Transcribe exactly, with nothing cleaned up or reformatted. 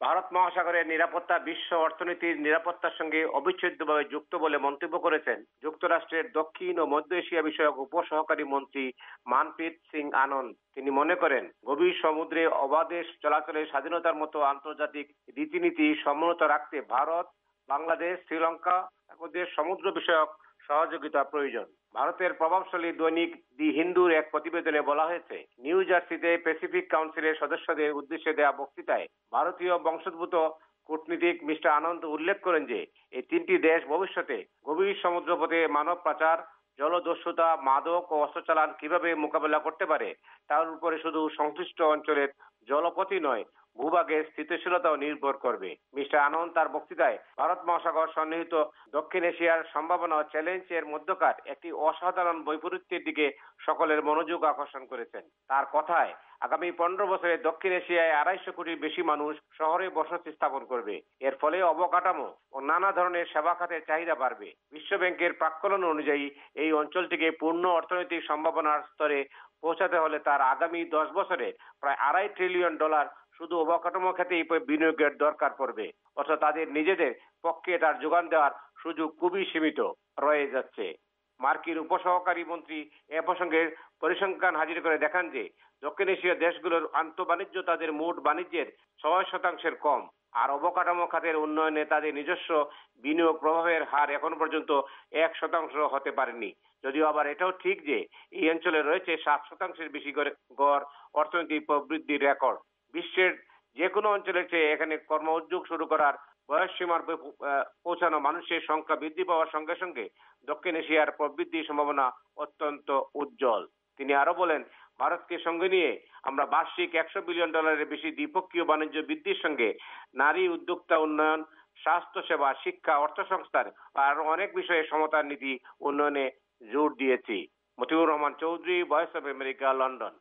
ভারত মহাসাগরের নিরাপত্তা বিশ্ব অর্থনীতির নিরাপত্তার সঙ্গে অবিচ্ছেদ্যভাবে যুক্ত বলে মন্তব্য করেছেন যুক্তরাষ্ট্রের দক্ষিণ ও মধ্য এশিয়া বিষয়ক উপসহকারী মন্ত্রী মানপ্রীত সিং আনন্দ। তিনি মনে করেন, গভীর সমুদ্রে অবাধে চলাচলের স্বাধীনতার মতো আন্তর্জাতিক রীতিনীতি সমুন্নত রাখতে ভারত, বাংলাদেশ, শ্রীলঙ্কা ওদের সমুদ্র বিষয়ক সহযোগিতা প্রয়োজন। ভারতের প্রভাবশালী দৈনিক দি হিন্দুর এক প্রতিবেদনে বলা হয়েছে, নিউ জার্সিতে প্যাসিফিক কাউন্সিলের সদস্যদের উদ্দেশ্যে দেয়া বক্তৃতায় ভারতীয় বংশোদ্ভূত কূটনীতিক মিস্টার আনন্দ উল্লেখ করেন যে এই তিনটি দেশ ভবিষ্যতে গভীর সমুদ্রপথে মানব পাচার, জলদস্যুতা, মাদক ও অস্ত্র চালান কিভাবে মোকাবেলা করতে পারে তার উপরে শুধু সংশ্লিষ্ট অঞ্চলের জলপথই নয়, ভূভাগের স্থিতিশীলতাও নির্ভর করবে। মিস্টার আনন্দ তার বক্তৃতায় ভারত মহাসাগর সন্নিহিত দক্ষিণ এশিয়ার সম্ভাবনা ও চ্যালেঞ্জ এর মধ্যকার একটি অসাধারণ বৈপরীত্যের দিকে সকলের মনোযোগ আকর্ষণ করেছেন। তার কথায়, আগামী পনেরো বছরে দক্ষিণ এশিয়ায় আড়াইশো কোটির বেশি মানুষ শহরে বসতি স্থাপন করবে। এর ফলে অবকাঠামো ও নানা ধরনের সেবা খাতের চাহিদা বাড়বে। বিশ্ব ব্যাংকের প্রাক্কলন অনুযায়ী এই অঞ্চলটিকে পূর্ণ অর্থনৈতিক সম্ভাবনার স্তরে পৌঁছাতে হলে তার আগামী দশ বছরে প্রায় আড়াই ট্রিলিয়ন ডলার শুধু অবকাঠামো খাতেই বিনিয়োগের দরকার পড়বে। অর্থাৎ তাদের নিজেদের পক্ষে তার যোগান দেওয়ার সুযোগ খুবই সীমিত রয়ে যাচ্ছে। মার্কিন উপসহকারী মন্ত্রী এ প্রসঙ্গে পরিসংখ্যান হাজির করে দেখান যে দক্ষিণ এশীয় দেশগুলোর আন্তঃবাণিজ্য তাদের মোট বাণিজ্যের ছয় শতাংশের কম, আর অবকাঠামো খাতের উন্নয়নে তাদের নিজস্ব বিনিয়োগ প্রভাবের হার এখন পর্যন্ত এক শতাংশ হতে পারেনি। যদিও আবার এটাও ঠিক যে এই অঞ্চলে রয়েছে সাত শতাংশের বেশি গড় অর্থনৈতিক প্রবৃদ্ধির রেকর্ড। বিশ্বের যে কোনো অঞ্চলের চেয়ে এখানে কর্ম উদ্যোগ শুরু করার বয়সসীমার পৌঁছানো মানুষের সংখ্যা বৃদ্ধি পাওয়ার সঙ্গে সঙ্গে দক্ষিণ এশিয়ার প্রবৃদ্ধির সম্ভাবনা অত্যন্ত উজ্জ্বল। তিনি আরো বলেন, ভারতকে সঙ্গে নিয়ে আমরা বার্ষিক একশো বিলিয়ন ডলারের বেশি দ্বিপক্ষীয় বাণিজ্য বৃদ্ধির সঙ্গে নারী উদ্যোক্তা উন্নয়ন, স্বাস্থ্যসেবা, শিক্ষা, অর্থসংস্থান আর অনেক বিষয়ে সমতার নীতি উন্নয়নে জোর দিয়েছি। Motiur Rahman Chowdhury, voice of America, London.